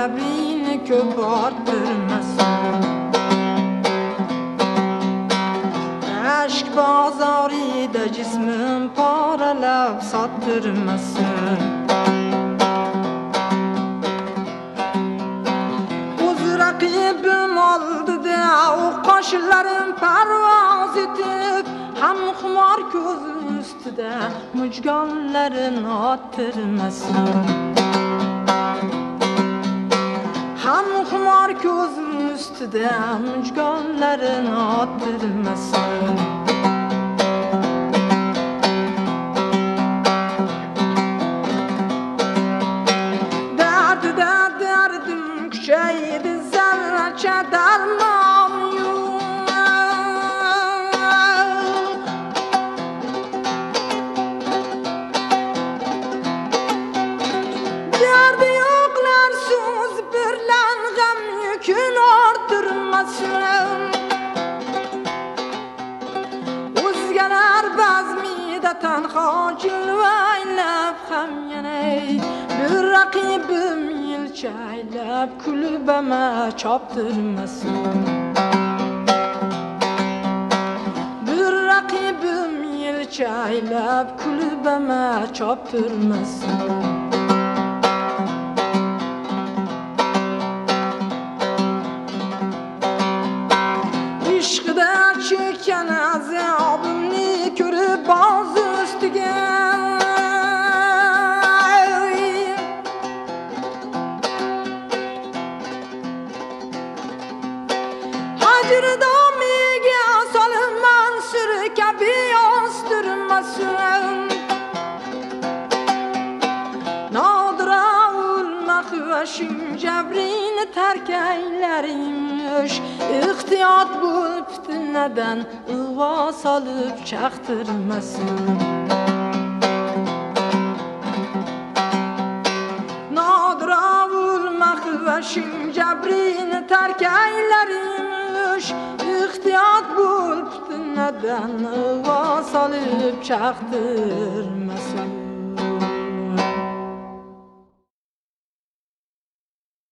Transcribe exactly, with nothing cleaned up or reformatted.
jabrini ko'p orttirmasin. Aşk bozorida jismim poralab sottirmasin. O'z raqibim oldida u qoshlarim parvoz etib, ham xumor ko'zim ustida mujgonlarini ottirmasin. Ham xumor ko'zim ustida mujgonlarini ottirmasin. Dardida dardim kuchaydi, zarracha darmon yo'q. Derdi yo'qlar so'z birlan g'am yukun orttirmasin. O'zgalar bazmida tanho jilvaylab ham yana bir raqibim yilchaylab kulbama choptirmasin. Bir raqibim yilchaylab kulbama choptirmasin. Ishqida chekkan azobimni ko'rib boz ustiga hajr domiga solib mansur kabi yostirmasin. Nodira ulmaqvashing jabrini tark aylaringmish. Ehtiyot bo'l fitnadan ig'vo solib chaqtirmasin. Nodira ulmaqvashing jabrini tark aylaringmish. Ehtiyot bo'l fitnadan ig'vo solib chaqtirmasin.